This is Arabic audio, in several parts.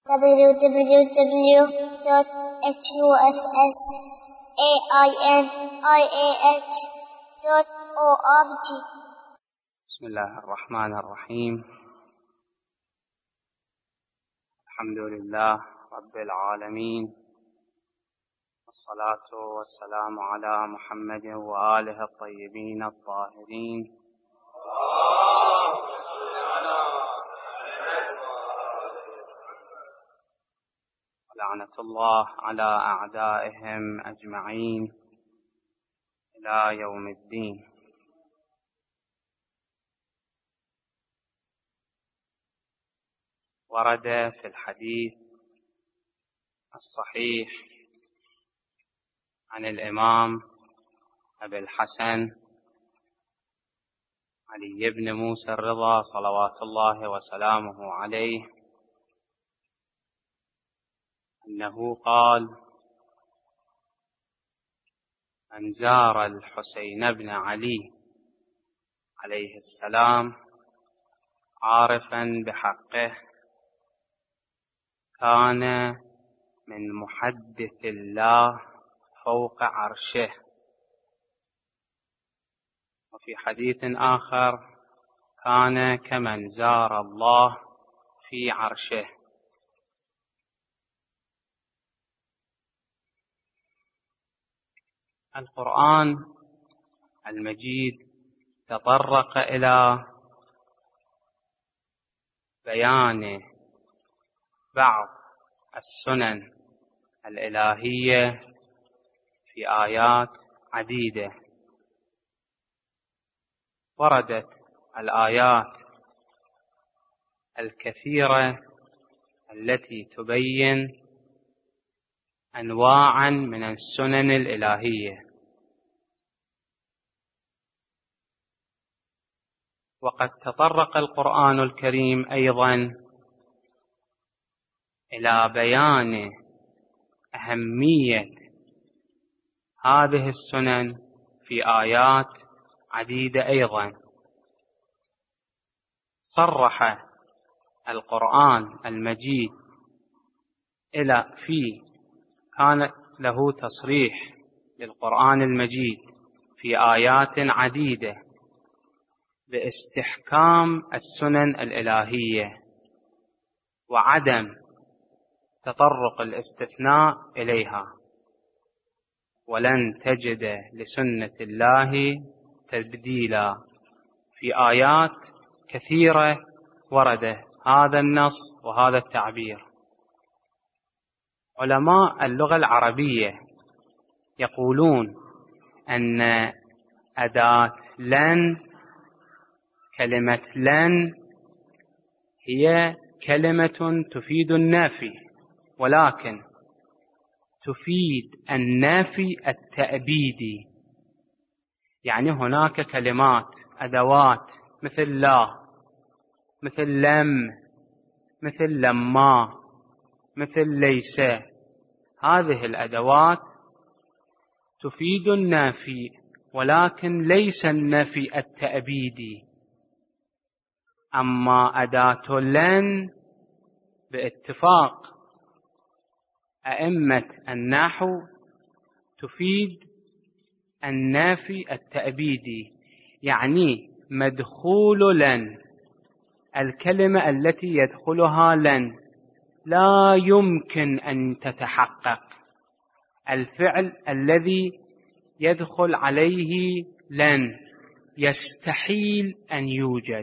www.husainiah.org. بسم الله الرحمن الرحيم. الحمد لله رب العالمين، والصلاة والسلام على محمد وآله الطيبين الطاهرين، ولعنة الله على أعدائهم أجمعين إلى يوم الدين. ورد في الحديث الصحيح عن الإمام أبي الحسن علي بن موسى الرضا صلوات الله وسلامه عليه أنه قال: من زار الحسين بن علي عليه السلام عارفا بحقه كان من محدث الله فوق عرشه. وفي حديث آخر: كان كمن زار الله في عرشه. القرآن المجيد تطرق إلى بيان بعض السنن الإلهية في آيات عديدة. وردت الآيات الكثيرة التي تبين أنواعا من السنن الإلهية، وقد تطرق القرآن الكريم أيضا إلى بيان أهمية هذه السنن في آيات عديدة. أيضا صرح القرآن المجيد كان له تصريح للقرآن المجيد في آيات عديدة باستحكام السنن الإلهية وعدم تطرق الاستثناء إليها. ولن تجد لسنة الله تبديلا. في آيات كثيرة ورد هذا النص وهذا التعبير. علماء اللغة العربية يقولون أن أداة لن، كلمة لن هي كلمة تفيد النافي، ولكن تفيد النافي التأبيدي. يعني هناك كلمات أدوات مثل لا، مثل لم، مثل لما، مثل ليس. هذه الأدوات تفيد النافي، ولكن ليس النفي التأبيدي. أما أداة لن باتفاق أئمة النحو تفيد النافي التأبيدي، يعني مدخول لن، الكلمة التي يدخلها لن لا يمكن أن تتحقق. الفعل الذي يدخل عليه لن يستحيل أن يوجد.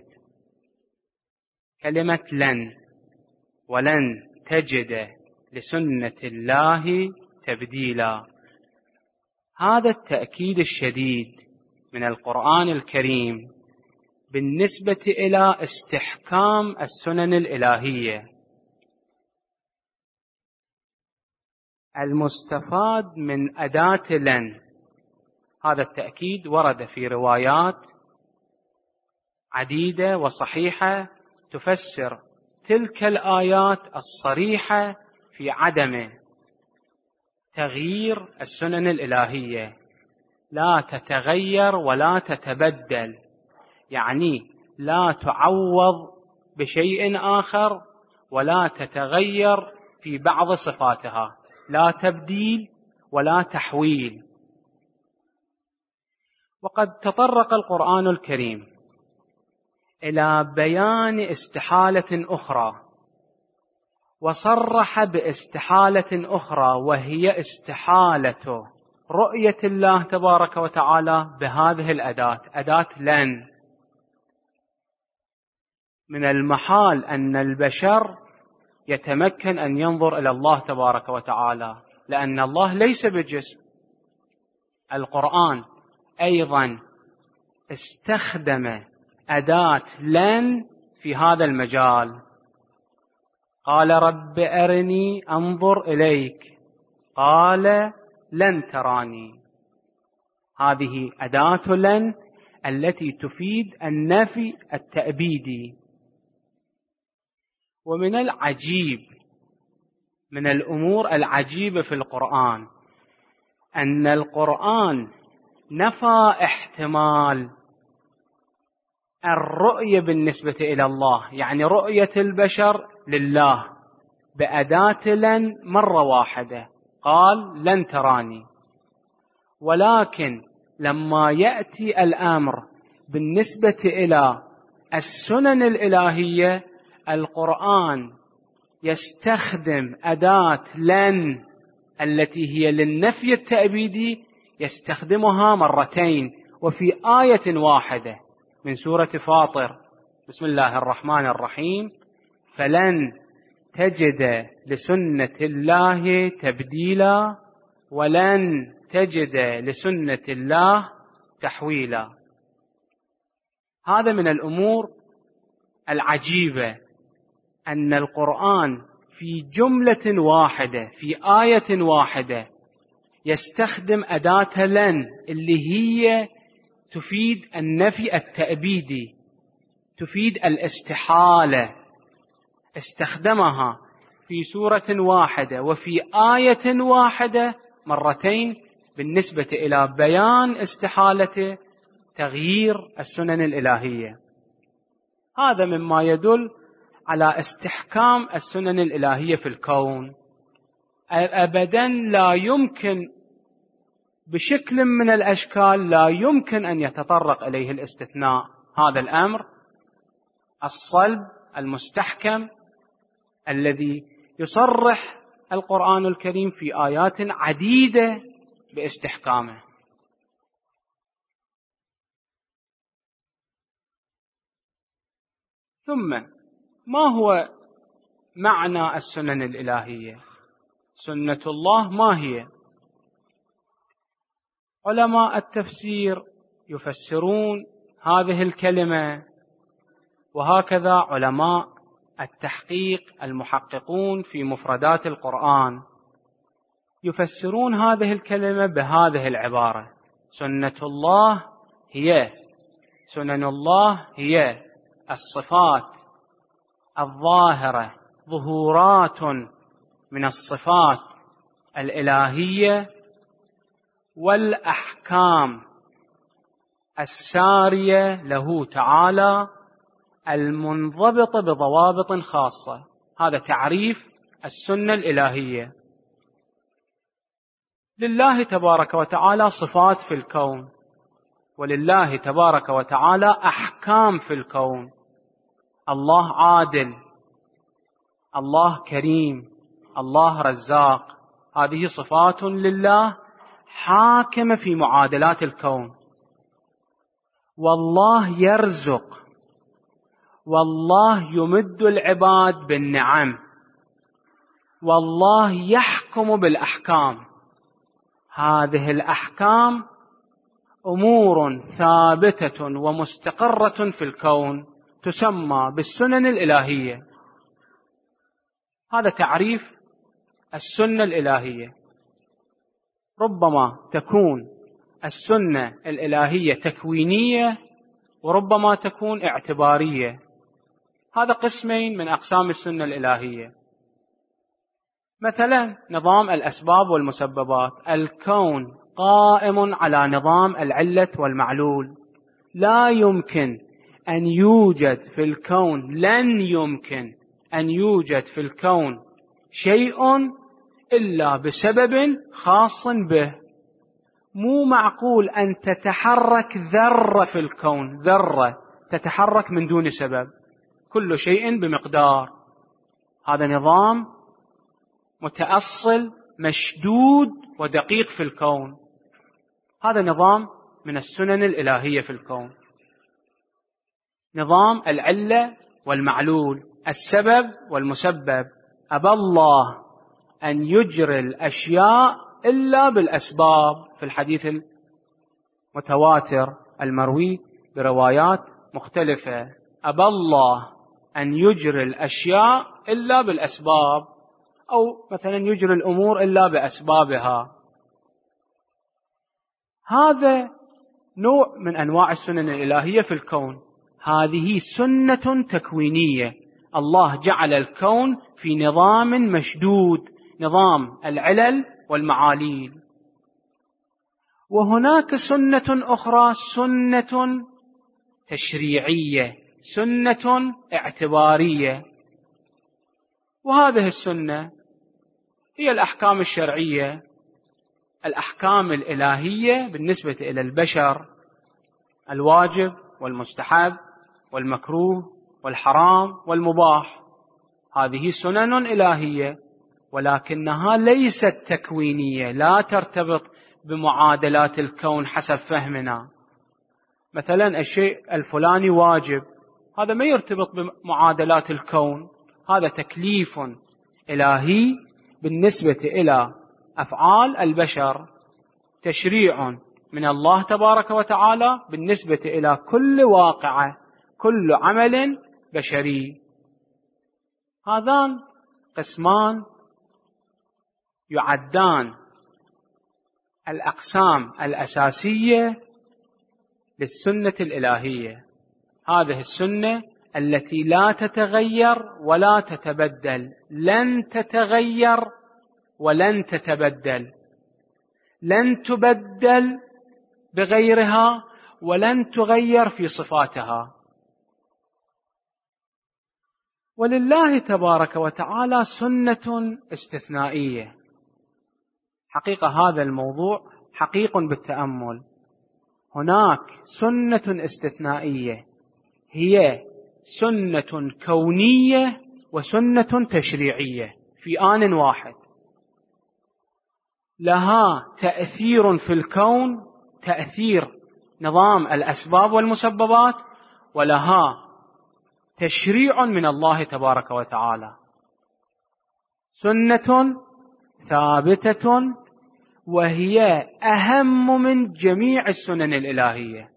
كلمة لن: ولن تجد لسنة الله تبديلا. هذا التأكيد الشديد من القرآن الكريم بالنسبة إلى استحكام السنن الإلهية. المستفاد من أداة لن، هذا التأكيد ورد في روايات عديدة وصحيحة تفسر تلك الآيات الصريحة في عدم تغيير السنن الإلهية. لا تتغير ولا تتبدل، يعني لا تعوض بشيء آخر ولا تتغير في بعض صفاتها، لا تبديل ولا تحويل. وقد تطرق القرآن الكريم إلى بيان استحالة أخرى، وصرح باستحالة أخرى، وهي استحالة رؤية الله تبارك وتعالى بهذه الأداة، أداة لن. من المحال أن البشر يتمكن أن ينظر إلى الله تبارك وتعالى، لأن الله ليس بجسم. القرآن أيضا استخدم أداة لن في هذا المجال. قال رب أرني أنظر إليك، قال لن تراني. هذه أداة لن التي تفيد النفي التأبيدي. ومن العجيب، من الأمور العجيبة في القرآن، أن القرآن نفى احتمال الرؤية بالنسبة إلى الله، يعني رؤية البشر لله بأداة لن مرة واحدة، قال لن تراني. ولكن لما يأتي الأمر بالنسبة إلى السنن الإلهية، القرآن يستخدم أداة لن التي هي للنفي التأبيدي، يستخدمها مرتين وفي آية واحدة من سورة فاطر. بسم الله الرحمن الرحيم: فلن تجد لسنة الله تبديلا ولن تجد لسنة الله تحويلا. هذا من الأمور العجيبة، أن القرآن في جملة واحدة في آية واحدة يستخدم أداة لن اللي هي تفيد النفي التأبيدي، تفيد الاستحالة، استخدمها في سورة واحدة وفي آية واحدة مرتين بالنسبة إلى بيان استحالة تغيير السنن الإلهية. هذا مما يدل على استحكام السنن الإلهية في الكون. أبدا لا يمكن بشكل من الأشكال لا يمكن أن يتطرق إليه الاستثناء. هذا الأمر الصلب المستحكم الذي يصرح القرآن الكريم في آيات عديدة باستحكامه. ثم ما هو معنى السنن الإلهية؟ سنة الله ما هي؟ علماء التفسير يفسرون هذه الكلمة، وهكذا علماء التحقيق المحققون في مفردات القرآن يفسرون هذه الكلمة بهذه العبارة: سنة الله هي سنن الله هي الصفات الظاهرة، ظهورات من الصفات الإلهية والأحكام السارية له تعالى المنضبطة بضوابط خاصة. هذا تعريف السنة الإلهية. لله تبارك وتعالى صفات في الكون، ولله تبارك وتعالى أحكام في الكون. الله عادل، الله كريم، الله رزاق. هذه صفات لله حاكمة في معادلات الكون. والله يرزق، والله يمد العباد بالنعم، والله يحكم بالأحكام. هذه الأحكام أمور ثابتة ومستقرة في الكون تسمى بالسنن الإلهية. هذا تعريف السنة الإلهية. ربما تكون السنة الإلهية تكوينية، وربما تكون اعتبارية. هذا قسمين من أقسام السنة الإلهية. مثلا نظام الأسباب والمسببات. الكون قائم على نظام العلة والمعلول. لا يمكن أن يوجد في الكون، لن يمكن أن يوجد في الكون شيء إلا بسبب خاص به. مو معقول أن تتحرك ذرة في الكون، ذرة تتحرك من دون سبب، كل شيء بمقدار. هذا نظام متأصل مشدود ودقيق في الكون، هذا نظام من السنن الإلهية في الكون، نظام العلة والمعلول، السبب والمسبب. أبى الله أن يجري الأشياء إلا بالأسباب، في الحديث المتواتر المروي بروايات مختلفة: أبى الله أن يجري الأشياء إلا بالأسباب، أو مثلا يجري الأمور إلا بأسبابها. هذا نوع من أنواع السنن الإلهية في الكون، هذه سنة تكوينية. الله جعل الكون في نظام مشدود، نظام العلل والمعاليل. وهناك سنة أخرى، سنة تشريعية، سنة اعتبارية. وهذه السنة هي الأحكام الشرعية، الأحكام الإلهية بالنسبة إلى البشر، الواجب والمستحب والمكروه والحرام والمباح. هذه سنن إلهية، ولكنها ليست تكوينية، لا ترتبط بمعادلات الكون حسب فهمنا. مثلا الشيء الفلاني واجب، هذا ما يرتبط بمعادلات الكون، هذا تكليف إلهي بالنسبة إلى أفعال البشر، تشريع من الله تبارك وتعالى بالنسبة إلى كل واقعة، كل عمل بشري. هذان قسمان يعدان الأقسام الأساسية للسنة الإلهية. هذه السنة التي لا تتغير ولا تتبدل، لن تتغير ولن تتبدل، لن تبدل بغيرها ولن تغير في صفاتها. ولله تبارك وتعالى سنة استثنائية. حقيقة هذا الموضوع حقيق بالتأمل. هناك سنة استثنائية هي سنة كونية وسنة تشريعية في آن واحد، لها تأثير في الكون، تأثير نظام الأسباب والمسببات، ولها تشريع من الله تبارك وتعالى. سنة ثابتة، وهي أهم من جميع السنن الإلهية،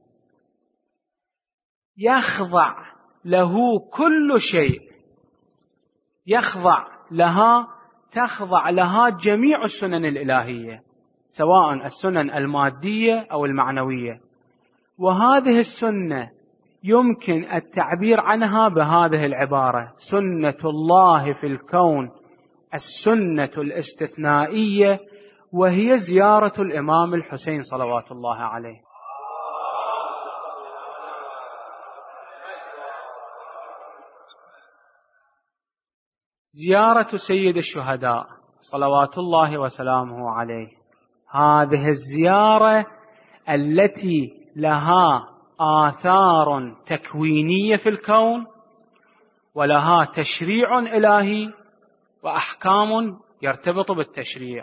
يخضع له كل شيء، يخضع لها، تخضع لها جميع السنن الإلهية، سواء السنن المادية أو المعنوية. وهذه السنة يمكن التعبير عنها بهذه العبارة: سنة الله في الكون السنة الاستثنائية، وهي زيارة الإمام الحسين صلوات الله عليه. زيارة سيد الشهداء صلوات الله وسلامه عليه، هذه الزيارة التي لها آثار تكوينية في الكون، ولها تشريع إلهي وأحكام يرتبط بالتشريع.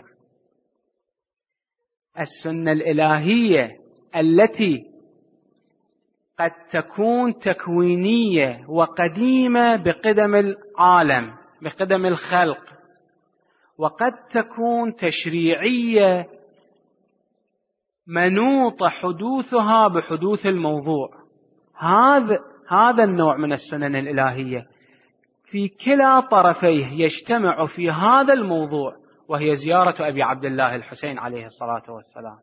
السنة الإلهية التي قد تكون تكوينية وقديمة بقدم العالم، بقدم الخلق، وقد تكون تشريعية منوط حدوثها بحدوث الموضوع. هذا النوع من السنن الإلهية في كلا طرفيه يجتمع في هذا الموضوع، وهي زيارة أبي عبد الله الحسين عليه الصلاة والسلام.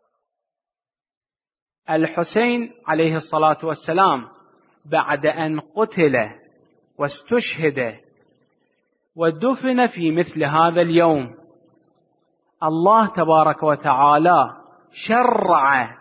الحسين عليه الصلاة والسلام بعد أن قتل واستشهد ودفن في مثل هذا اليوم، الله تبارك وتعالى شرع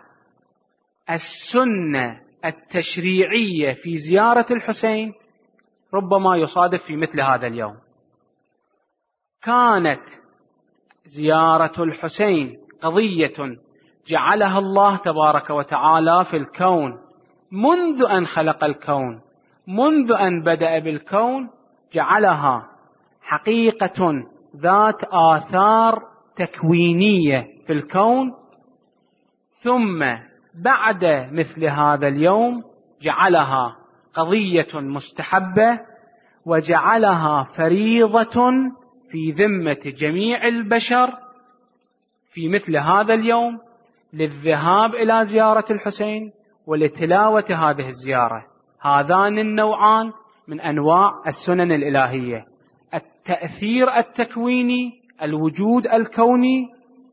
السنة التشريعية في زيارة الحسين، ربما يصادف في مثل هذا اليوم. كانت زيارة الحسين قضية جعلها الله تبارك وتعالى في الكون منذ أن خلق الكون، منذ أن بدأ بالكون، جعلها حقيقة ذات آثار تكوينية في الكون، ثم بعد مثل هذا اليوم جعلها قضية مستحبة، وجعلها فريضة في ذمة جميع البشر في مثل هذا اليوم للذهاب إلى زيارة الحسين ولتلاوة هذه الزيارة. هذان النوعان من أنواع السنن الإلهية: التأثير التكويني، الوجود الكوني،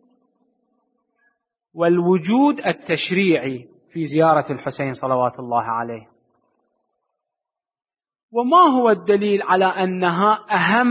والوجود التشريعي في زيارة الحسين صلوات الله عليه. وما هو الدليل على أنها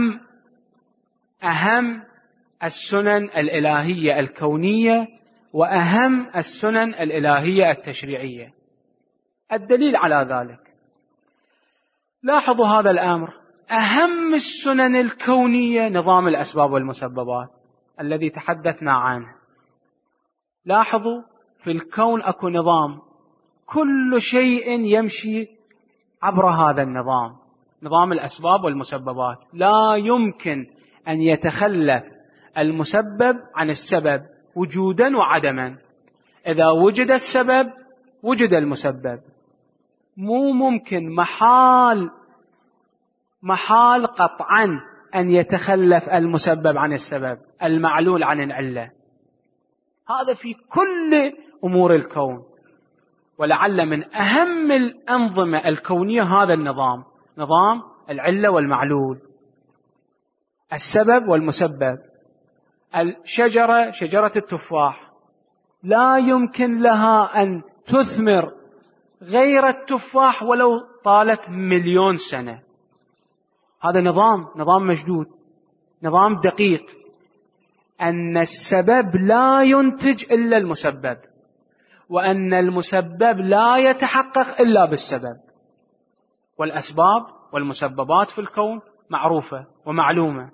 أهم السنن الإلهية الكونية وأهم السنن الإلهية التشريعية؟ الدليل على ذلك، لاحظوا هذا الأمر: أهم السنن الكونية نظام الأسباب والمسببات الذي تحدثنا عنه. لاحظوا في الكون أكو نظام، كل شيء يمشي عبر هذا النظام، نظام الأسباب والمسببات. لا يمكن أن يتخلف المسبب عن السبب وجودا وعدما. إذا وجد السبب وجد المسبب. مو ممكن محال قطعا أن يتخلف المسبب عن السبب، المعلول عن العلة. هذا في كل أمور الكون. ولعل من أهم الأنظمة الكونية هذا النظام، نظام العلة والمعلول، السبب والمسبب. الشجرة، شجرة التفاح، لا يمكن لها أن تثمر غير التفاح ولو طالت 1,000,000 سنة. هذا نظام مشدود، نظام دقيق، أن السبب لا ينتج إلا المسبب، وأن المسبب لا يتحقق إلا بالسبب. والأسباب والمسببات في الكون معروفة ومعلومة.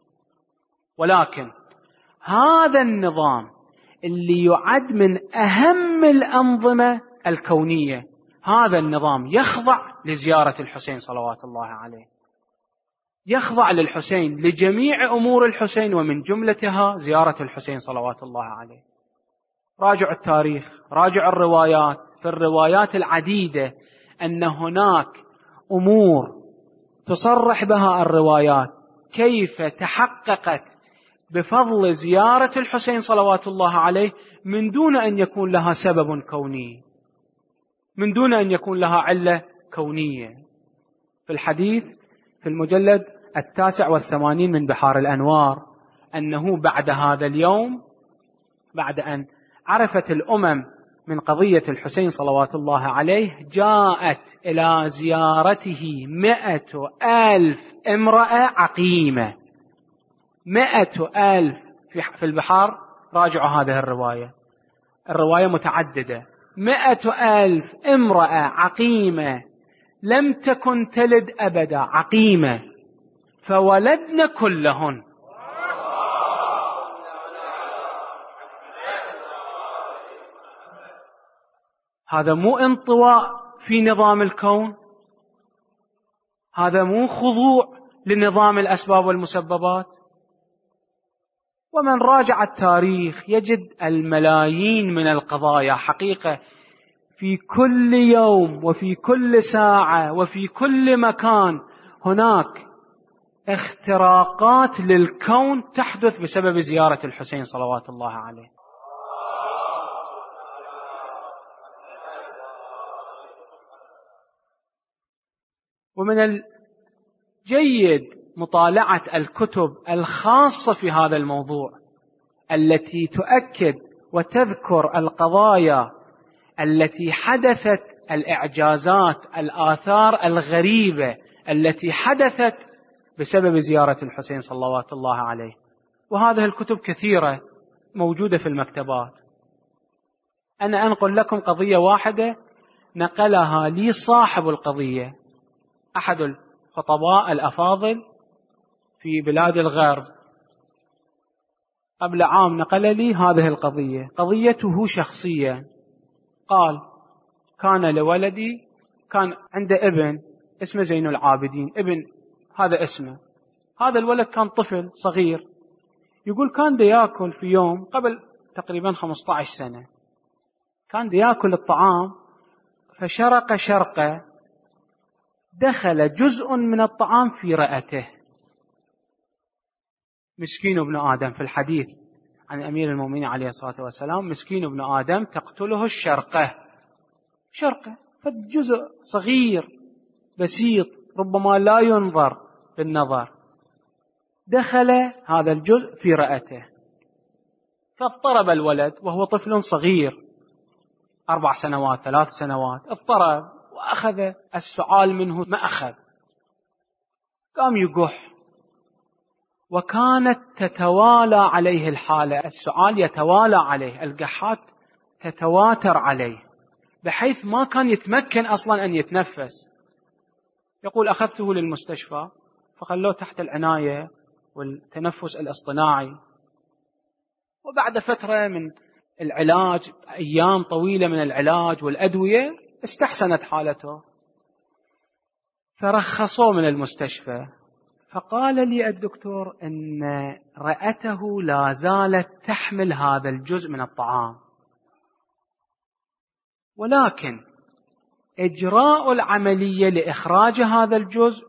ولكن هذا النظام اللي يعد من أهم الأنظمة الكونية، هذا النظام يخضع لزيارة الحسين صلوات الله عليه، يخضع للحسين، لجميع أمور الحسين، ومن جملتها زيارة الحسين صلوات الله عليه. راجع التاريخ، راجع الروايات، في الروايات العديدة أن هناك أمور تصرح بها الروايات كيف تحققت بفضل زيارة الحسين صلوات الله عليه من دون أن يكون لها سبب كوني، من دون أن يكون لها علة كونية. في الحديث في المجلد 89 من بحار الأنوار أنه بعد هذا اليوم، بعد أن عرفت الأمم من قضية الحسين صلوات الله عليه، جاءت إلى زيارته 100,000 امرأة عقيمة. 100,000 في البحار. راجعوا هذه الرواية متعددة. 100,000 امرأة عقيمة لم تكن تلد أبدا، عقيمة، فولدن كلهن. هذا مو انطواء في نظام الكون، هذا مو خضوع لنظام الأسباب والمسببات. ومن راجع التاريخ يجد الملايين من القضايا حقيقة في كل يوم وفي كل ساعة وفي كل مكان هناك اختراقات للكون تحدث بسبب زيارة الحسين صلوات الله عليه. ومن الجيد مطالعة الكتب الخاصة في هذا الموضوع التي تؤكد وتذكر القضايا التي حدثت، الإعجازات، الآثار الغريبة التي حدثت بسبب زيارة الحسين صلوات الله عليه. وهذه الكتب كثيرة موجودة في المكتبات. أنا أنقل لكم قضية واحدة نقلها لي صاحب القضية، أحد الخطباء الأفاضل في بلاد الغرب، قبل عام نقل لي هذه القضية، قضيته شخصية. قال كان لولدي، كان عنده ابن اسمه زين العابدين، ابن هذا اسمه، هذا الولد كان طفل صغير. يقول كان دا يأكل في يوم قبل تقريبا 15 سنة، كان دا يأكل الطعام فشرق شرقة، دخل جزء من الطعام في رئته. مسكين ابن آدم، في الحديث عن أمير المؤمنين عليه الصلاة والسلام، مسكين ابن آدم تقتله الشرقة، شرقة فجزء صغير بسيط ربما لا ينظر بالنظر، دخل هذا الجزء في رئته، فاضطرب الولد وهو طفل صغير 4 سنوات 3 سنوات، اضطرب وأخذ السعال منه ما أخذ، قام يقح، وكانت تتوالى عليه الحالة، السعال يتوالى عليه، القحات تتواتر عليه، بحيث ما كان يتمكن أصلا أن يتنفس. يقول أخذته للمستشفى فخلوه تحت العناية والتنفس الاصطناعي، وبعد فترة من العلاج، أيام طويلة من العلاج والأدوية، استحسنت حالته، فرخصوه من المستشفى. فقال لي الدكتور أن رئته لا زالت تحمل هذا الجزء من الطعام، ولكن إجراء العملية لإخراج هذا الجزء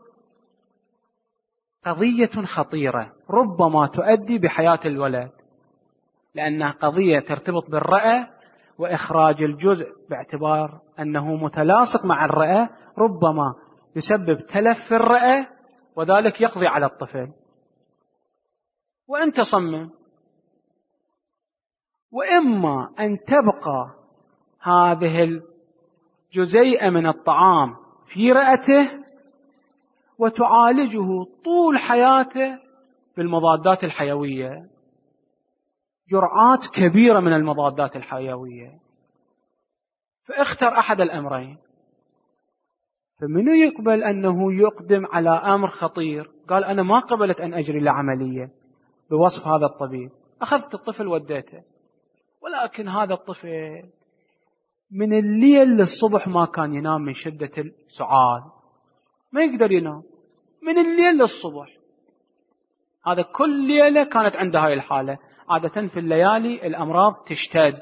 قضية خطيرة ربما تؤدي بحياة الولد، لأنها قضية ترتبط بالرئة، وإخراج الجزء باعتبار أنه متلاصق مع الرئة ربما يسبب تلف في الرئة، وذلك يقضي على الطفل. وأنت صمم، وإما أن تبقى هذه الجزيئة من الطعام في رئته وتعالجه طول حياته بالمضادات الحيوية، جرعات كبيرة من المضادات الحيوية، فاختر أحد الأمرين. فمنو يقبل أنه يقدم على أمر خطير؟ قال أنا ما قبلت أن أجري لعملية بوصف هذا الطبيب، أخذت الطفل وديته، ولكن هذا الطفل من الليل للصبح ما كان ينام من شدة السعال، ما يقدر ينام من الليل للصبح، هذا كل ليلة كانت عنده هاي الحالة. عادة في الليالي الأمراض تشتد،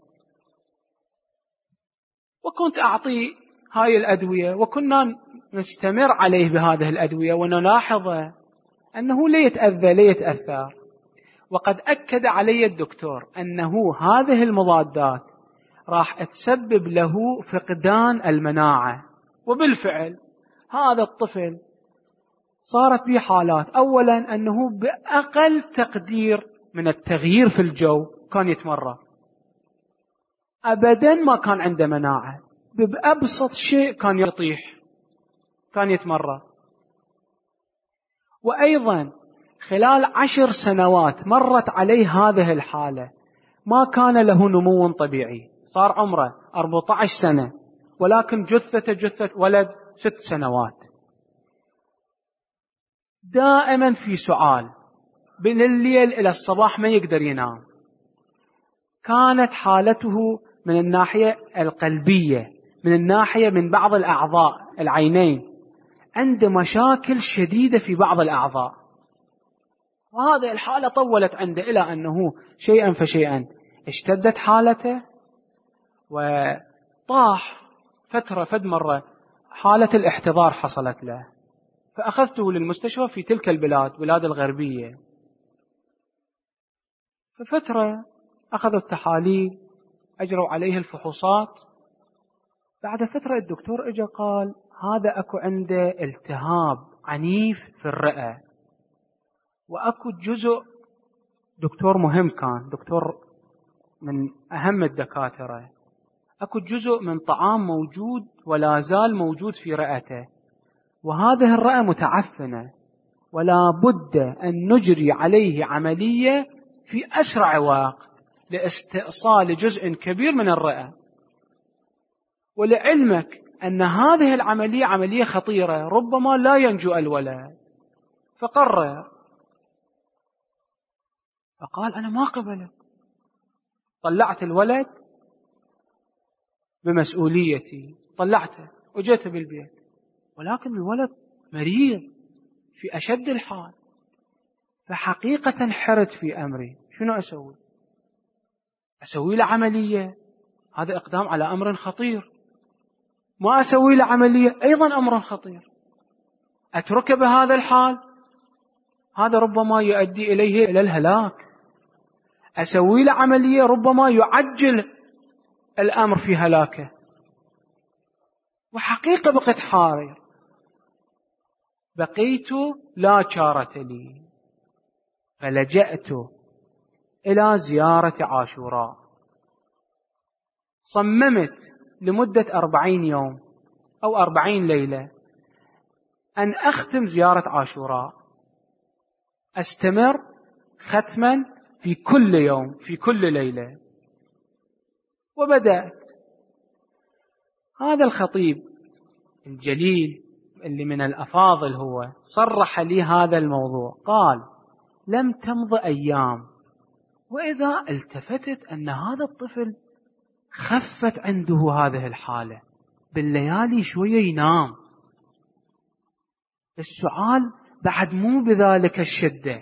وكنت أعطي هاي الأدوية، وكنا نستمر عليه بهذه الأدوية ونلاحظ أنه لا يتأذى لا يتأثر. وقد أكد علي الدكتور أنه هذه المضادات راح تسبب له فقدان المناعة، وبالفعل هذا الطفل صارت به حالات، أولا أنه بأقل تقدير من التغيير في الجو كان يتمرض، أبدا ما كان عنده مناعة، بأبسط شيء كان يطيح، كان يتمرض. وأيضا خلال 10 سنوات مرت عليه هذه الحالة ما كان له نمو طبيعي، صار عمره 14 سنة ولكن جثة ولد 6 سنوات، دائما في سعال، من الليل إلى الصباح ما يقدر ينام. كانت حالته من الناحية القلبية، من الناحية من بعض الأعضاء العينين، عنده مشاكل شديدة في بعض الأعضاء، وهذه الحالة طولت عنده إلى أنه شيئا فشيئا اشتدت حالته، وطاح فترة فد مرة حالة الاحتضار حصلت له، فأخذته للمستشفى في تلك البلاد، بلاد الغربية. ففترة أخذوا التحاليل، أجروا عليه الفحوصات، بعد فترة الدكتور اجى قال هذا أكو عنده التهاب عنيف في الرئة، وأكو جزء، دكتور مهم كان، دكتور من أهم الدكاترة، أكو جزء من طعام موجود ولا زال موجود في رئته، وهذه الرئة متعفنة، ولا بد أن نجري عليه عملية في أسرع وقت لاستئصال جزء كبير من الرئة. ولعلمك أن هذه العملية عملية خطيرة، ربما لا ينجو الولد. فقرر فقال أنا ما قبلت، طلعت الولد بمسؤوليتي، طلعته وجيته بالبيت، ولكن الولد مريض في أشد الحال، فحقيقة حرت في أمري. شنو أسوي؟ أسوي له عملية، هذا إقدام على أمر خطير. ما أسوي له عملية، أيضا أمر خطير. أتركه بهذا الحال، هذا ربما يؤدي إليه إلى الهلاك. أسوي له عملية، ربما يعجل الأمر في هلاكه. وحقيقة بقيت حائر، بقيت لا چارة لي، فلجأت إلى زيارة عاشوراء. صممت لمدة 40 يوم أو 40 ليلة أن أختم زيارة عاشوراء، أستمر ختما في كل يوم في كل ليلة. وبدأت. هذا الخطيب الجليل اللي من الأفاضل هو صرح لي هذا الموضوع، قال لم تمض أيام وإذا التفتت أن هذا الطفل خفت عنده هذه الحالة، بالليالي شوية ينام، السعال بعد مو بذلك الشدة.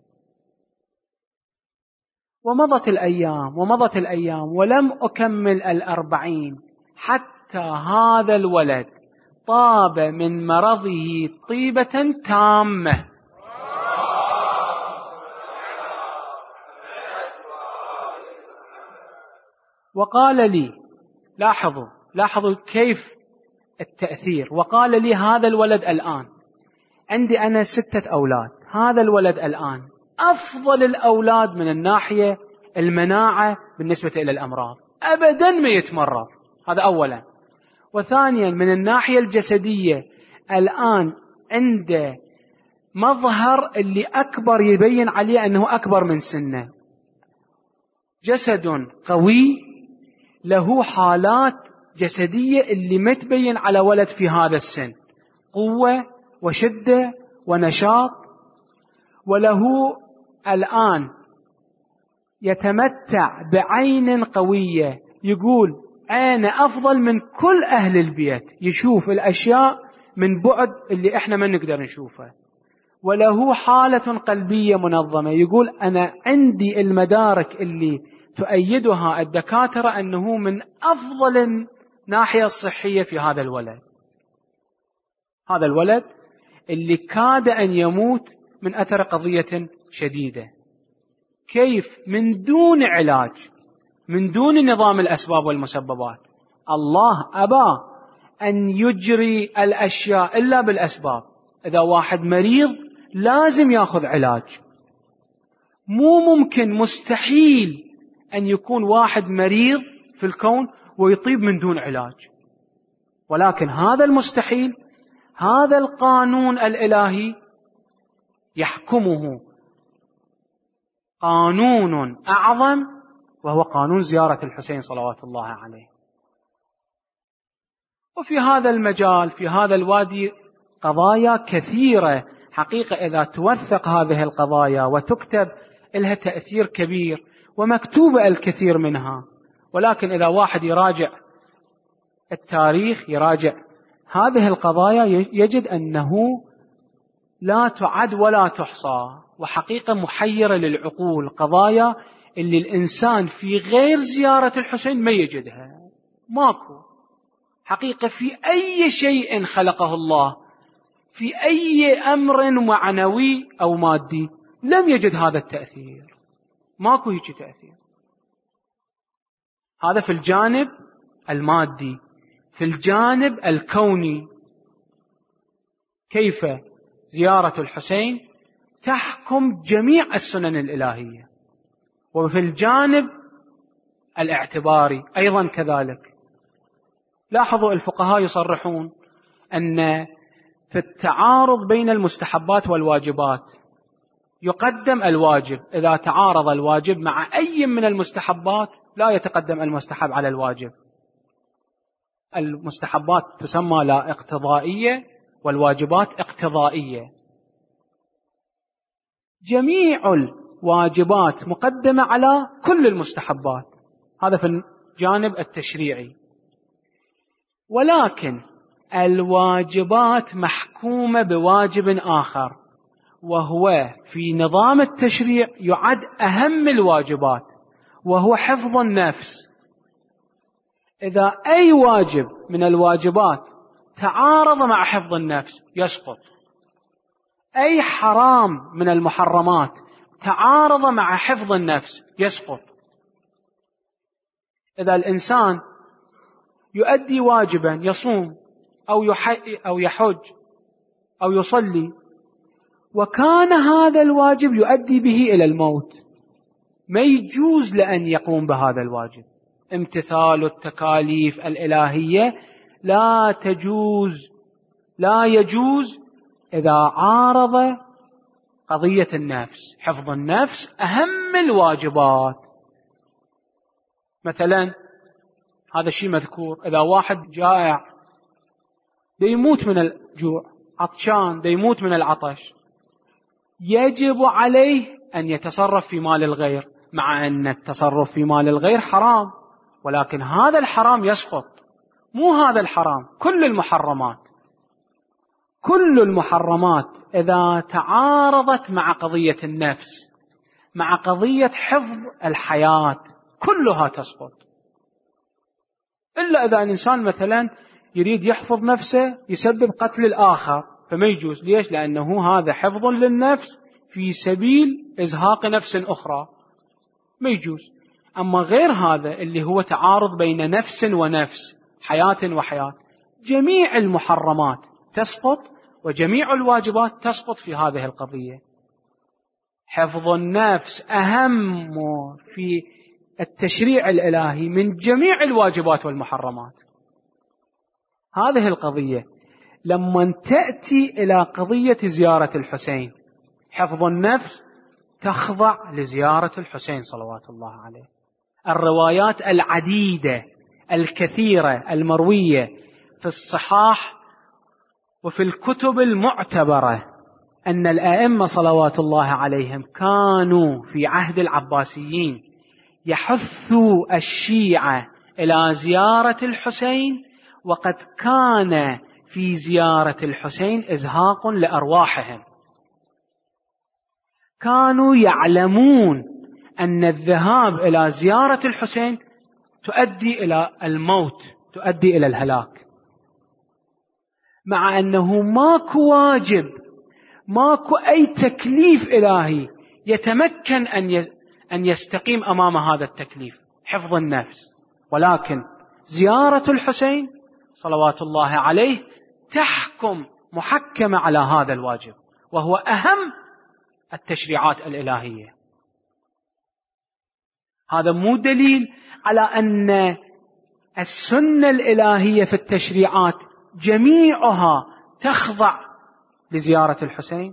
ومضت الأيام ولم أكمل 40 حتى هذا الولد طاب من مرضه طيبة تامة. وقال لي، لاحظوا كيف التأثير، وقال لي هذا الولد الآن، عندي أنا 6 أولاد، هذا الولد الآن أفضل الأولاد من الناحية المناعة بالنسبة إلى الأمراض، أبدا ما يتمرض، هذا أولا. وثانيا من الناحية الجسدية الآن عنده مظهر اللي أكبر يبين عليه أنه أكبر من سنه، جسد قوي، له حالات جسدية اللي ما تبين على ولد في هذا السن، قوة وشدة ونشاط. وله الآن يتمتع بعين قوية، يقول أنا أفضل من كل أهل البيت، يشوف الأشياء من بعد اللي إحنا ما نقدر نشوفها. وله حالة قلبية منظمة، يقول أنا عندي المدارك اللي تؤيدها الدكاترة أنه من أفضل الناحية الصحية في هذا الولد. هذا الولد اللي كاد أن يموت من أثر قضية شديدة، كيف من دون علاج، من دون نظام الأسباب والمسببات. الله أبى أن يجري الأشياء إلا بالأسباب. إذا واحد مريض لازم يأخذ علاج، مو ممكن، مستحيل أن يكون واحد مريض في الكون ويطيب من دون علاج. ولكن هذا المستحيل، هذا القانون الإلهي يحكمه قانون أعظم، وهو قانون زيارة الحسين صلوات الله عليه. وفي هذا المجال، في هذا الوادي، قضايا كثيرة حقيقة إذا توثق هذه القضايا وتكتب لها تأثير كبير، ومكتوبة الكثير منها. ولكن إذا واحد يراجع التاريخ، يراجع هذه القضايا، يجد أنه لا تعد ولا تحصى، وحقيقة محيرة للعقول، قضايا اللي الإنسان في غير زيارة الحسين ما يجدها. ماكو حقيقة في أي شيء خلقه الله، في أي أمر معنوي أو مادي، لم يجد هذا التأثير، ماكو هيك تأثير. هذا في الجانب المادي. في الجانب الكوني، كيف زيارة الحسين تحكم جميع السنن الإلهية. وفي الجانب الاعتباري أيضا كذلك. لاحظوا الفقهاء يصرحون أن في التعارض بين المستحبات والواجبات يقدم الواجب. إذا تعارض الواجب مع أي من المستحبات لا يتقدم المستحب على الواجب. المستحبات تسمى لا اقتضائية، والواجبات اقتضائية. جميع واجبات مقدمة على كل المستحبات، هذا في الجانب التشريعي. ولكن الواجبات محكومة بواجب آخر، وهو في نظام التشريع يعد أهم الواجبات، وهو حفظ النفس. إذا أي واجب من الواجبات تعارض مع حفظ النفس يسقط. أي حرام من المحرمات تعارض مع حفظ النفس يسقط. إذا الإنسان يؤدي واجبا، يصوم أو يحج أو يصلي، وكان هذا الواجب يؤدي به إلى الموت، ما يجوز لأن يقوم بهذا الواجب. امتثال التكاليف الإلهية لا يجوز إذا عارض قضية النفس. حفظ النفس أهم الواجبات. مثلا هذا الشيء مذكور، إذا واحد جائع يموت من الجوع، عطشان يموت من العطش، يجب عليه أن يتصرف في مال الغير، مع أن التصرف في مال الغير حرام، ولكن هذا الحرام يسقط. مو هذا الحرام، كل المحرمات إذا تعارضت مع قضية النفس، مع قضية حفظ الحياة، كلها تسقط. إلا إذا الإنسان مثلا يريد يحفظ نفسه يسبب قتل الآخر، فما يجوز. ليش؟ لأنه هذا حفظ للنفس في سبيل إزهاق نفس أخرى، ما يجوز. أما غير هذا اللي هو تعارض بين نفس ونفس، حياة وحياة، جميع المحرمات تسقط وجميع الواجبات تسقط في هذه القضية. حفظ النفس أهم في التشريع الإلهي من جميع الواجبات والمحرمات. هذه القضية لما تأتي إلى قضية زيارة الحسين، حفظ النفس تخضع لزيارة الحسين صلوات الله عليه. الروايات العديدة الكثيرة المروية في الصحاح وفي الكتب المعتبرة أن الآئمة صلوات الله عليهم كانوا في عهد العباسيين يحثوا الشيعة إلى زيارة الحسين، وقد كان في زيارة الحسين إزهاق لأرواحهم. كانوا يعلمون أن الذهاب إلى زيارة الحسين تؤدي إلى الموت، تؤدي إلى الهلاك، مع أنه ماكو واجب، ماكو أي تكليف إلهي يتمكن أن يستقيم أمام هذا التكليف، حفظ النفس. ولكن زيارة الحسين صلوات الله عليه تحكم محكمة على هذا الواجب، وهو أهم التشريعات الإلهية. هذا مو دليل على أن السنة الإلهية في التشريعات جميعها تخضع لزيارة الحسين.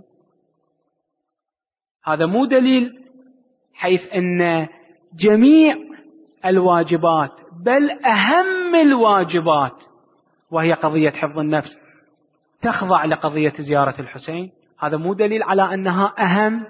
هذا مو دليل حيث أن جميع الواجبات، بل أهم الواجبات وهي قضية حفظ النفس، تخضع لقضية زيارة الحسين. هذا مو دليل على أنها أهم.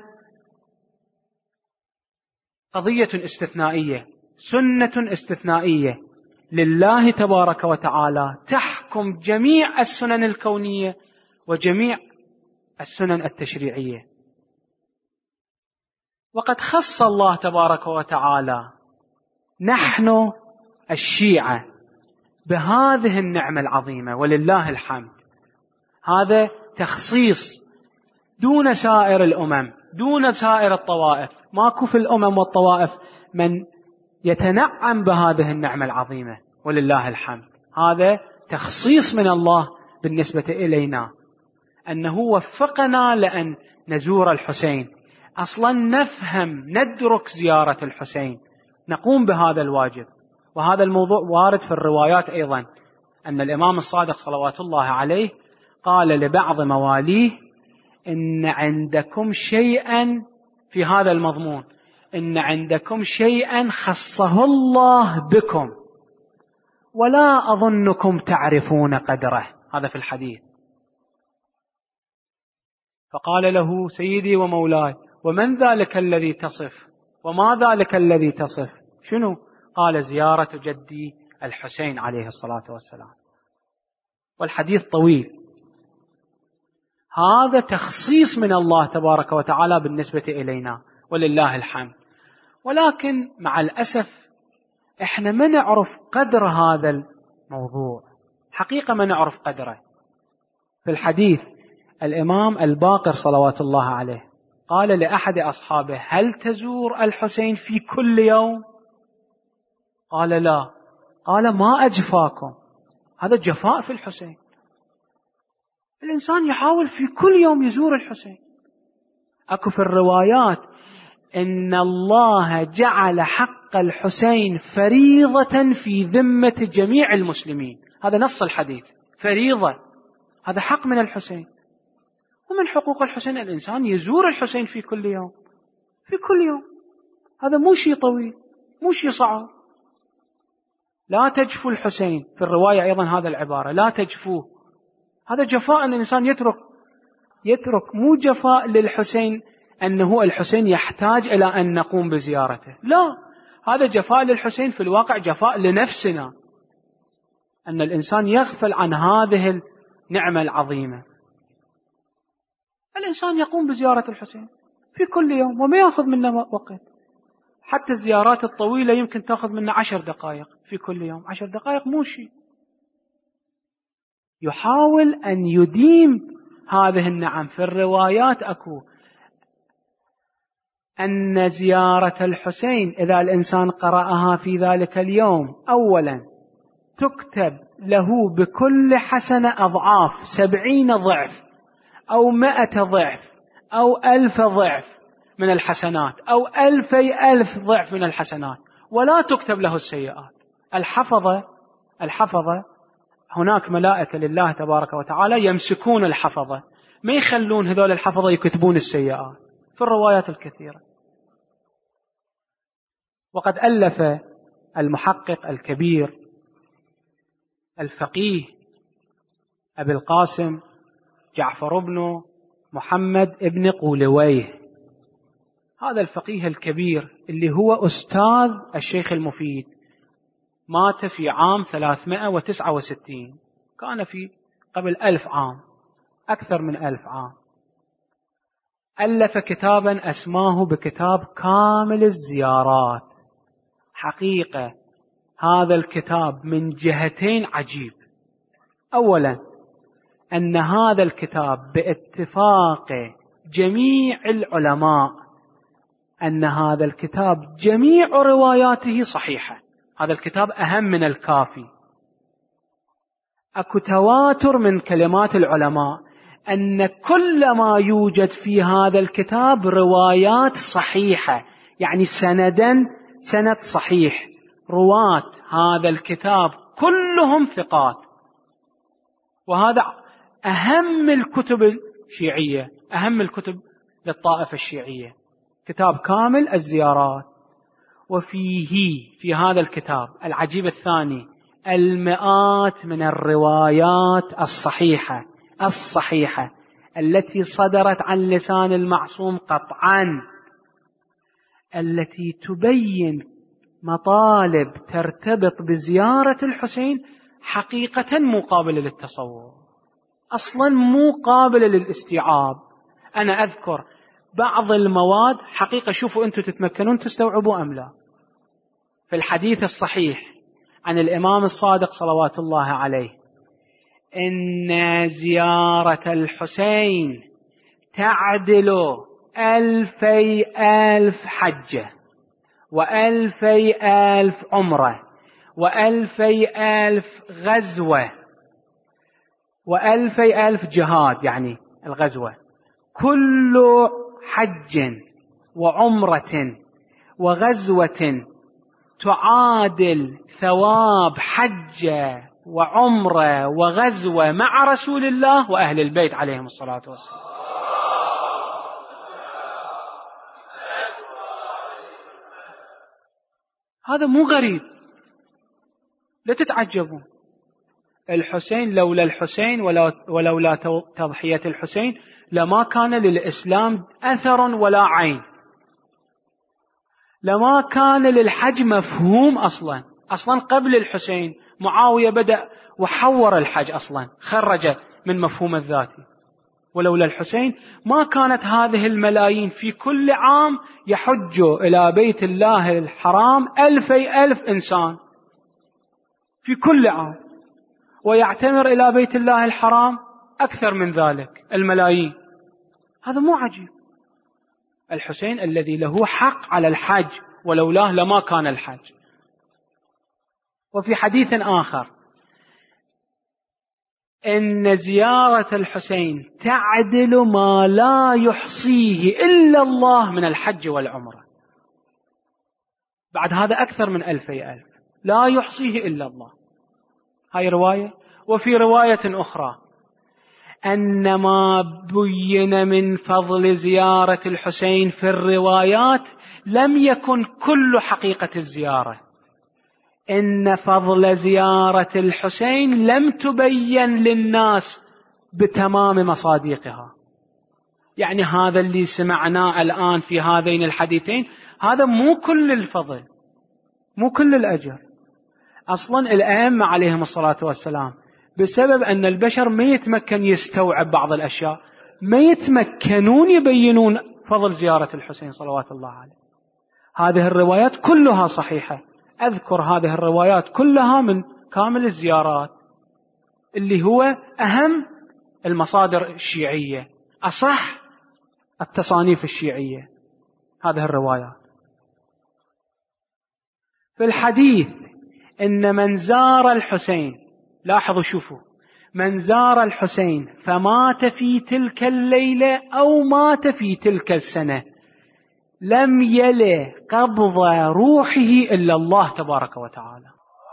قضية استثنائية، سنة استثنائية لله تبارك وتعالى تحكم جميع السنن الكونية وجميع السنن التشريعية. وقد خص الله تبارك وتعالى نحن الشيعة بهذه النعمة العظيمة، ولله الحمد. هذا تخصيص دون سائر الأمم، دون سائر الطوائف. ماكو في الأمم والطوائف من يتنعم بهذه النعمة العظيمة، ولله الحمد. هذا تخصيص من الله بالنسبة إلينا، أنه وفقنا لأن نزور الحسين. أصلا نفهم ندرك زيارة الحسين، نقوم بهذا الواجب. وهذا الموضوع وارد في الروايات أيضا، أن الإمام الصادق صلوات الله عليه قال لبعض مواليه: إن عندكم شيئا في هذا المضمون، إن عندكم شيئا خصه الله بكم ولا أظنكم تعرفون قدره. هذا في الحديث. فقال له: سيدي ومولاي، ومن ذلك الذي تصف؟ وما ذلك الذي تصف؟ شنو؟ قال زيارة جدي الحسين عليه الصلاة والسلام. والحديث طويل. هذا تخصيص من الله تبارك وتعالى بالنسبة إلينا ولله الحمد. ولكن مع الأسف إحنا ما نعرف قدر هذا الموضوع، حقيقة ما نعرف قدره. في الحديث الإمام الباقر صلوات الله عليه قال لأحد أصحابه: هل تزور الحسين في كل يوم؟ قال: لا. قال: ما أجفاكم. هذا جفاء في الحسين. الإنسان يحاول في كل يوم يزور الحسين. أكو في الروايات إن الله جعل حق الحسين فريضة في ذمة جميع المسلمين. هذا نص الحديث، فريضة، هذا حق من الحسين. ومن حقوق الحسين الإنسان يزور الحسين في كل يوم، في كل يوم. هذا مو شيء طويل، مو شيء صعب. لا تجفوا الحسين، في الرواية أيضا هذا العبارة، لا تجفوه. هذا جفاء أن الإنسان يترك مو جفاء للحسين أنه الحسين يحتاج إلى أن نقوم بزيارته، لا، هذا جفاء للحسين في الواقع جفاء لنفسنا، أن الإنسان يغفل عن هذه النعمة العظيمة. الإنسان يقوم بزيارة الحسين في كل يوم وما يأخذ منا وقت. حتى الزيارات الطويلة يمكن تأخذ منا 10 دقائق في كل يوم. 10 دقائق مو شيء. يحاول أن يديم هذه النعم. في الروايات أكو أن زيارة الحسين إذا الإنسان قرأها في ذلك اليوم، أولا تكتب له بكل حسنة أضعاف، 70 ضعف أو 100 ضعف أو 1000 ضعف من الحسنات أو 2000 ضعف من الحسنات، ولا تكتب له السيئات. الحفظة هناك ملائكة لله تبارك وتعالى يمسكون الحفظة، ما يخلون هذول الحفظة يكتبون السيئات، في الروايات الكثيرة. وقد ألف المحقق الكبير الفقيه أبي القاسم جعفر بن محمد ابن قولويه، هذا الفقيه الكبير اللي هو أستاذ الشيخ المفيد، مات في عام 369، كان في قبل 1000 عام، أكثر من 1000 عام. ألف كتابا أسماه بكتاب كامل الزيارات. حقيقة هذا الكتاب من جهتين عجيب. أولا أن هذا الكتاب باتفاق جميع العلماء أن هذا الكتاب جميع رواياته صحيحة. هذا الكتاب أهم من الكافي. أكو تواتر من كلمات العلماء أن كل ما يوجد في هذا الكتاب روايات صحيحة، يعني سند صحيح. رواة هذا الكتاب كلهم ثقات، وهذا أهم الكتب الشيعية، أهم الكتب للطائفة الشيعية، كتاب كامل الزيارات. في هذا الكتاب العجيب الثاني المئات من الروايات الصحيحة التي صدرت عن لسان المعصوم قطعا، التي تبين مطالب ترتبط بزيارة الحسين حقيقة مو قابلة للتصور، أصلا مو قابلة للاستيعاب. أنا أذكر بعض المواد حقيقة، شوفوا أنتم تتمكنون تستوعبوا أم لا. في الحديث الصحيح عن الإمام الصادق صلوات الله عليه إن زيارة الحسين تعدل 2000 حجة و2000 عمرة و2000 غزوة و2000 جهاد، يعني الغزوة. كل حج وعمرة وغزوة تعادل ثواب حجة وعمرة وغزوة مع رسول الله وأهل البيت عليهم الصلاة والسلام. هذا مو غريب، لا تتعجبون. الحسين لولا الحسين ولولا تضحية الحسين لما كان للإسلام أثر ولا عين، لما كان للحج مفهوم أصلا قبل الحسين معاوية بدأ وحور الحج أصلا، خرج من مفهوم الذاتي. ولولا الحسين ما كانت هذه الملايين في كل عام يحج إلى بيت الله الحرام 2000 إنسان في كل عام، ويعتمر إلى بيت الله الحرام أكثر من ذلك الملايين. هذا مو عجيب. الحسين الذي له حق على الحج، ولولاه لما كان الحج. وفي حديث آخر إن زيارة الحسين تعدل ما لا يحصيه إلا الله من الحج والعمرة. بعد هذا أكثر من 2000 لا يحصيه إلا الله. هاي رواية. وفي رواية أخرى أن ما بين من فضل زيارة الحسين في الروايات لم يكن كل حقيقة الزيارة. إن فضل زيارة الحسين لم تبين للناس بتمام مصادقها. يعني هذا اللي سمعناه الآن في هذين الحديثين هذا مو كل الفضل، مو كل الأجر. أصلا الأئمة عليهم الصلاة والسلام بسبب أن البشر ما يتمكن يستوعب بعض الأشياء، ما يتمكنون يبينون فضل زيارة الحسين صلوات الله عليه. هذه الروايات كلها صحيحة. أذكر هذه الروايات كلها من كامل الزيارات اللي هو أهم المصادر الشيعية، أصح التصانيف الشيعية، هذه الروايات. في الحديث إن من زار الحسين، لاحظوا شوفوا، من زار الحسين فمات في تلك الليلة أو مات في تلك السنة لم يل قبض روحه إلا الله تبارك وتعالى.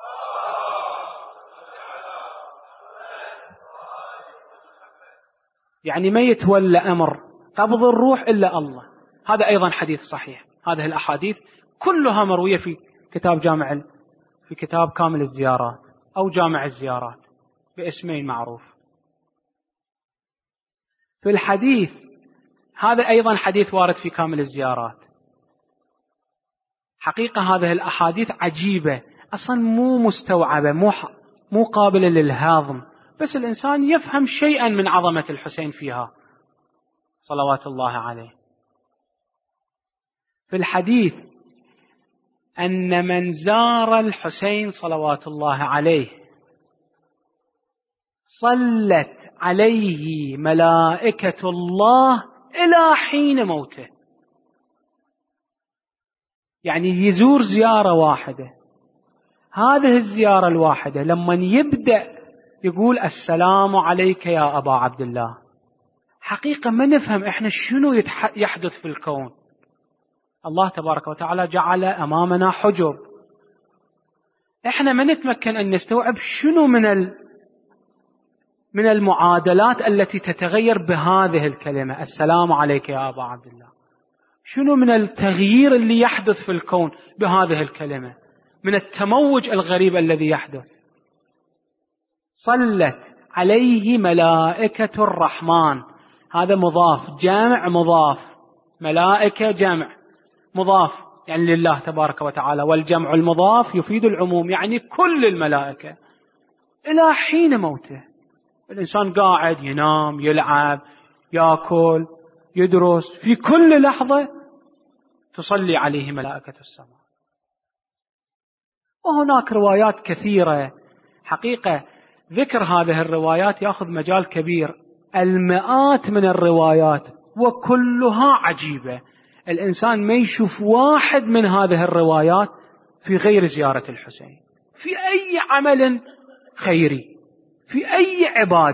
يعني ما يتولى أمر قبض الروح إلا الله. هذا أيضا حديث صحيح. هذه الأحاديث كلها مروية في كتاب كامل الزيارات أو جامع الزيارات باسمين معروف. في الحديث هذا أيضا حديث وارد في كامل الزيارات. حقيقة هذه الأحاديث عجيبة، أصلا مو مستوعبة، مو قابلة للهضم، بس الإنسان يفهم شيئا من عظمة الحسين فيها صلوات الله عليه. في الحديث أن من زار الحسين صلوات الله عليه صلت عليه ملائكة الله إلى حين موته. يعني يزور زيارة واحدة، هذه الزيارة الواحدة لما يبدأ يقول السلام عليك يا أبا عبد الله، حقيقة ما نفهم إحنا شنو يحدث في الكون. الله تبارك وتعالى جعل أمامنا حجب، إحنا ما نتمكن أن نستوعب شنو من المعادلات التي تتغير بهذه الكلمة السلام عليك يا أبا عبد الله. شنو من التغيير اللي يحدث في الكون بهذه الكلمة، من التموج الغريب الذي يحدث. صلت عليه ملائكة الرحمن، هذا مضاف، جامع مضاف، ملائكة جمع مضاف يعني لله تبارك وتعالى، والجمع المضاف يفيد العموم يعني كل الملائكة إلى حين موته. الإنسان قاعد ينام، يلعب، يأكل، يدرس، في كل لحظة تصلي عليه ملائكة السماء. وهناك روايات كثيرة. حقيقة ذكر هذه الروايات يأخذ مجال كبير، المئات من الروايات وكلها عجيبة. الإنسان ما يشوف واحد من هذه الروايات في غير زيارة الحسين، في أي عمل خيري، في أي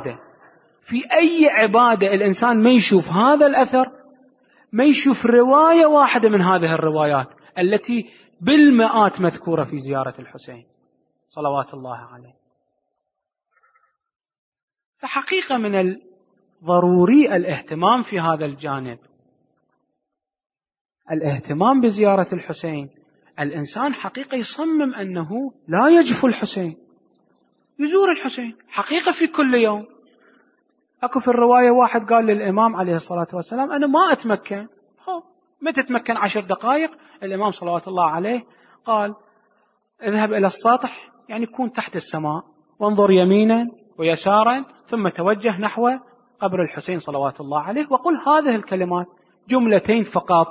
عبادة الإنسان ما يشوف هذا الأثر، ما يشوف رواية واحدة من هذه الروايات التي بالمئات مذكورة في زيارة الحسين صلوات الله عليه. فحقيقة من الضروري الاهتمام في هذا الجانب، الاهتمام بزيارة الحسين. الإنسان حقيقة يصمم أنه لا يجفو الحسين، يزور الحسين حقيقة في كل يوم. أكو في الرواية واحد قال للإمام عليه الصلاة والسلام أنا ما أتمكن. متى تتمكن 10 دقائق؟ الإمام صلوات الله عليه قال اذهب إلى السطح، يعني كون تحت السماء، وانظر يمينا ويسارا، ثم توجه نحو قبر الحسين صلوات الله عليه، وقل هذه الكلمات جملتين فقط: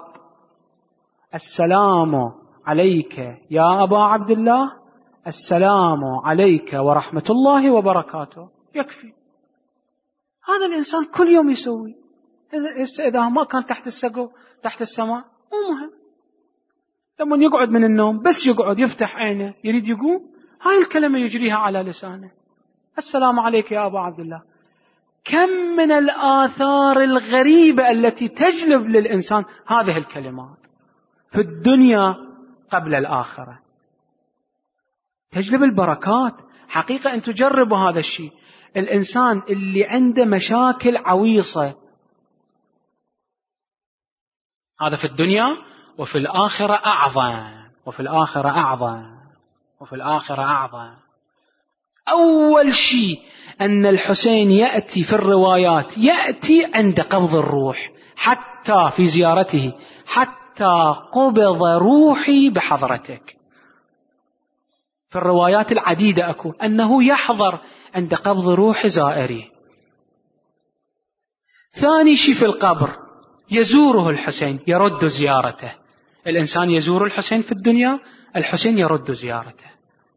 السلام عليك يا أبا عبد الله، السلام عليك ورحمة الله وبركاته. يكفي. هذا الإنسان كل يوم يسوي. إذا ما كان تحت السقف تحت السماء مو مهم. لما يقعد من النوم بس يقعد يفتح عينه يريد يقوم، هاي الكلمة يجريها على لسانه: السلام عليك يا أبا عبد الله. كم من الآثار الغريبة التي تجلب للإنسان هذه الكلمات في الدنيا قبل الآخرة، تجلب البركات. حقيقة أن تجربوا هذا الشيء. الإنسان اللي عنده مشاكل عويصة، هذا في الدنيا وفي الآخرة أعظم، وفي الآخرة أعظم، وفي الآخرة أعظم. أول شيء أن الحسين يأتي في الروايات، يأتي عند قبض الروح، حتى في زيارته: حتى قبض روحي بحضرتك. في الروايات العديدة أكو أنه يحضر عند قبض روح زائري. ثاني شيء في القبر يزوره الحسين، يرد زيارته. الإنسان يزور الحسين في الدنيا، الحسين يرد زيارته.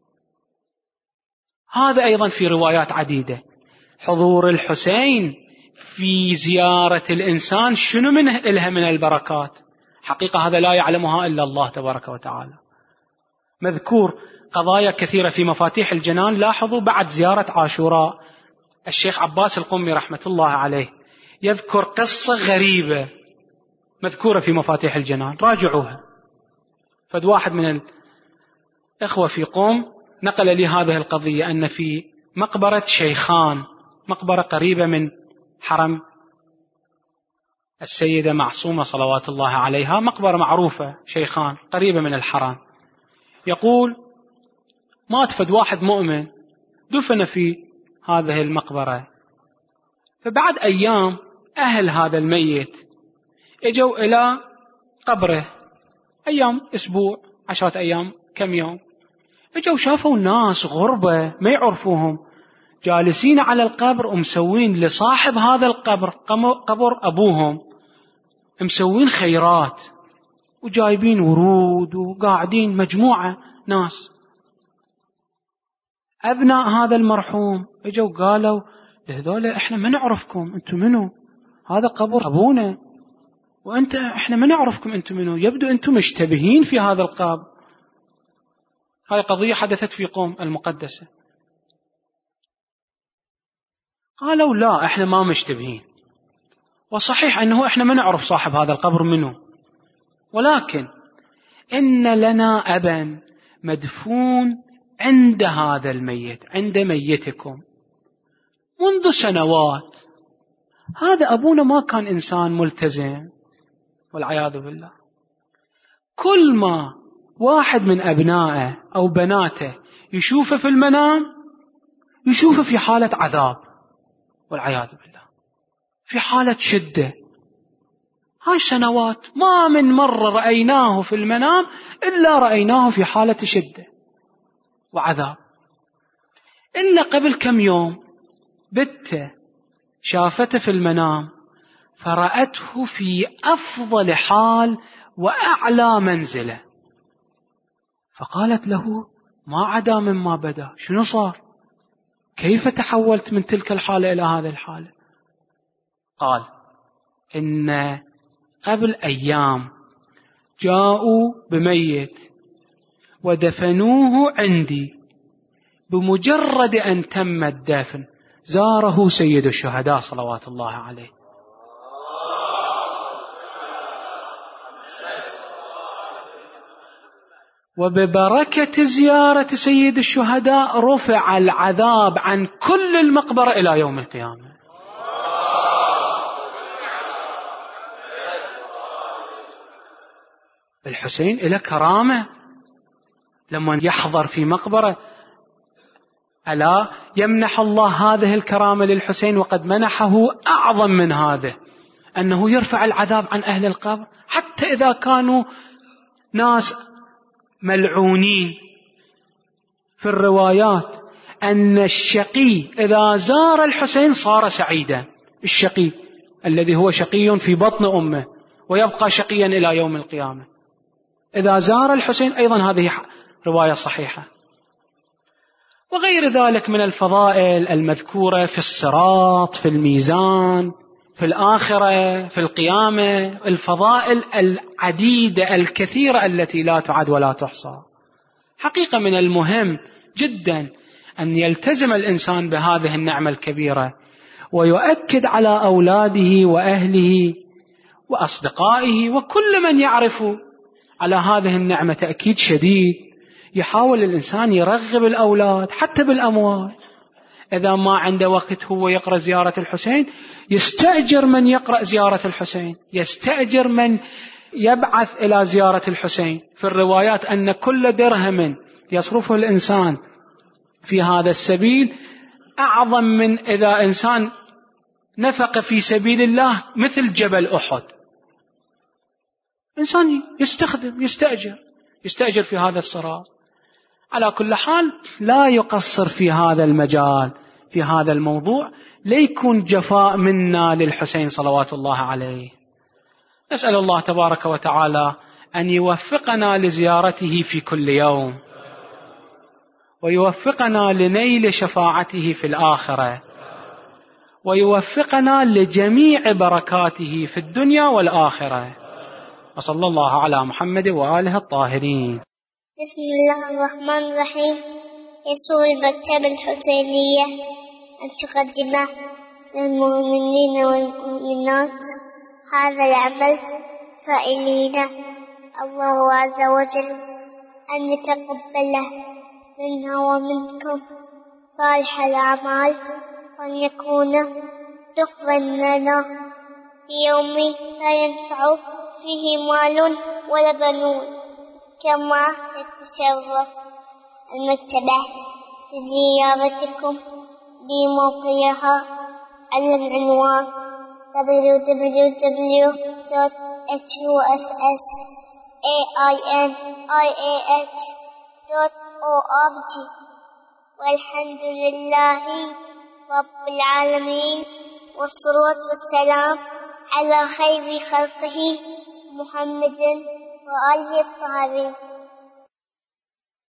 هذا أيضا في روايات عديدة. حضور الحسين في زيارة الإنسان شنو منه إلها من البركات؟ حقيقة هذا لا يعلمها إلا الله تبارك وتعالى. مذكور قضايا كثيرة في مفاتيح الجنان. لاحظوا بعد زيارة عاشوراء الشيخ عباس القمي رحمة الله عليه يذكر قصة غريبة مذكورة في مفاتيح الجنان، راجعوها. فد واحد من الإخوة في قوم نقل لي هذه القضية، أن في مقبرة شيخان، مقبرة قريبة من حرم السيدة معصومة صلوات الله عليها، مقبرة معروفة شيخان قريبة من الحرم. يقول مات فد واحد مؤمن دفن في هذه المقبرة، فبعد أيام أهل هذا الميت اجوا إلى قبره، أيام أسبوع 10 أيام كم يوم، اجوا شافوا الناس غربة ما يعرفوهم جالسين على القبر ومسوين لصاحب هذا القبر قبر أبوهم مسوين خيرات وجايبين ورود وقاعدين مجموعة ناس. أبناء هذا المرحوم اجوا قالوا لهذول احنا ما نعرفكم، انتم منو؟ هذا قبر أبونا احنا ما نعرفكم انتم منو، يبدو انتم مشتبهين في هذا القبر. هاي قضية حدثت في قوم المقدسة. قالوا لا احنا ما مشتبهين، وصحيح انه احنا ما نعرف صاحب هذا القبر منه، ولكن ان لنا ابا مدفون عند هذا الميت، عند ميتكم منذ سنوات. هذا أبونا ما كان إنسان ملتزم والعياذ بالله. كل ما واحد من أبنائه أو بناته يشوفه في المنام يشوفه في حالة عذاب والعياذ بالله، في حالة شدة. هاي سنوات ما من مرة رأيناه في المنام إلا رأيناه في حالة شدة وعذاب. إلا قبل كم يوم بت شافته في المنام فرأته في أفضل حال وأعلى منزله، فقالت له ما عدا مما بدا، شنو صار؟ كيف تحولت من تلك الحالة إلى هذه الحالة؟ قال إن قبل أيام جاءوا بميت ودفنوه عندي، بمجرد أن تم الدفن زاره سيد الشهداء صلوات الله عليه. وببركة زيارة سيد الشهداء رفع العذاب عن كل المقبرة إلى يوم القيامة. الحسين له كرامة لما يحضر في مقبرة ألا يمنح الله هذه الكرامة للحسين وقد منحه أعظم من هذا، أنه يرفع العذاب عن أهل القبر حتى إذا كانوا ناس ملعونين. في الروايات أن الشقي إذا زار الحسين صار سعيدا، الشقي الذي هو شقي في بطن أمه ويبقى شقيا إلى يوم القيامة إذا زار الحسين، أيضا هذه رواية صحيحة. وغير ذلك من الفضائل المذكورة في الصراط، في الميزان، في الآخرة، في القيامة، الفضائل العديدة الكثيرة التي لا تعد ولا تحصى. حقيقة من المهم جدا أن يلتزم الإنسان بهذه النعمة الكبيرة ويؤكد على أولاده وأهله وأصدقائه وكل من يعرف على هذه النعمة تأكيد شديد. يحاول الإنسان يرغب الأولاد حتى بالأموال، إذا ما عنده وقت هو يقرأ زيارة الحسين يستأجر من يقرأ زيارة الحسين، يستأجر من يبعث إلى زيارة الحسين. في الروايات أن كل درهم يصرفه الإنسان في هذا السبيل أعظم من إذا إنسان نفق في سبيل الله مثل جبل أحد. إنسان يستأجر في هذا الصراط. على كل حال لا يقصر في هذا المجال، في هذا الموضوع، ليكون جفاء منا للحسين صلوات الله عليه. نسأل الله تبارك وتعالى أن يوفقنا لزيارته في كل يوم، ويوفقنا لنيل شفاعته في الآخرة، ويوفقنا لجميع بركاته في الدنيا والآخرة. وصلى الله على محمد وآله الطاهرين. بسم الله الرحمن الرحيم. يسر المكتبة الحسينية أن تقدم للمؤمنين والمؤمنات هذا العمل سائلين الله عز وجل أن يتقبله منا ومنكم صالح الأعمال، وأن يكون دخلا لنا في يوم لا ينفع فيه مال ولا بنون. كما يتشرف المكتبة بزيارتكم بموقعها على العنوان www.husainiah.org. والحمد لله رب العالمين، والصلاة والسلام على خير خلقه محمد وآله الطاهرين.